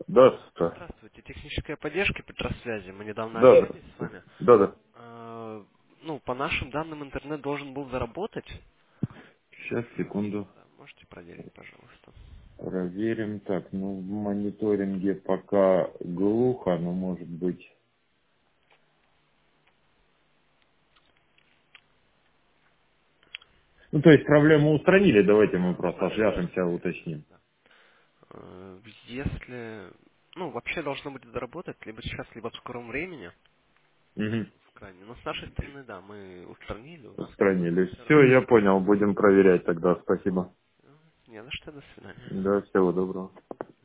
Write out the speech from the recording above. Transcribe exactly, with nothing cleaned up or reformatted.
Да, да, Здравствуйте, техническая поддержка Петросвязи. Мы недавно да, общались с да, вами. да, да. А, Ну, по нашим данным, интернет должен был заработать. Сейчас, секунду. Да, можете проверить, пожалуйста. Проверим. Так, ну, в мониторинге пока глухо, но может быть... Ну, то есть проблему устранили, давайте мы Да, просто устранили, свяжемся, устранили. уточним. Да. А, Если... Ну, вообще должно будет заработать либо сейчас, либо в скором времени. Угу. В крайне. Но с нашей стороны, да, мы устранили, у нас Устранили. все Все, работает. я понял, будем проверять тогда, спасибо. Не за что, до свидания. Да, всего доброго.